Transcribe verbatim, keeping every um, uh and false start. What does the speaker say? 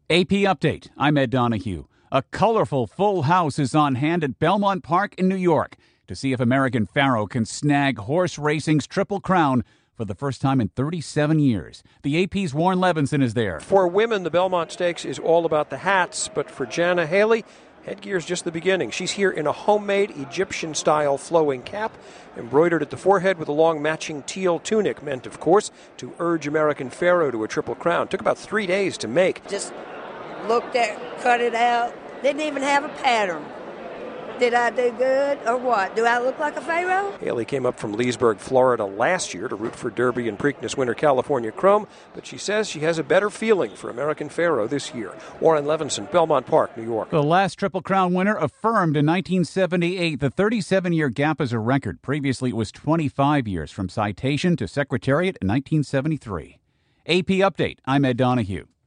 A P Update. I'm Ed Donahue. A colorful full house is on hand at Belmont Park in New York to see if American Pharoah can snag horse racing's Triple Crown for the first time in thirty-seven years. The A P's Warren Levinson is there. For women, the Belmont Stakes is all about the hats, but for Jana Haley, headgear's just the beginning. She's here in a homemade Egyptian-style flowing cap, embroidered at the forehead with a long matching teal tunic, meant, of course, to urge American Pharoah to a Triple Crown. Took about three days to make. Just looked at, cut it out, didn't even have a pattern. Did I do good or what? Do I look like a pharaoh? Haley came up from Leesburg, Florida last year to root for Derby and Preakness winner California Chrome, but she says she has a better feeling for American Pharoah this year. Warren Levinson, Belmont Park, New York. The last Triple Crown winner affirmed in nineteen seventy-eight. The thirty-seven-year gap is a record. Previously, it was twenty-five years from citation to Secretariat in nineteen seventy-three. A P Update. I'm Ed Donahue.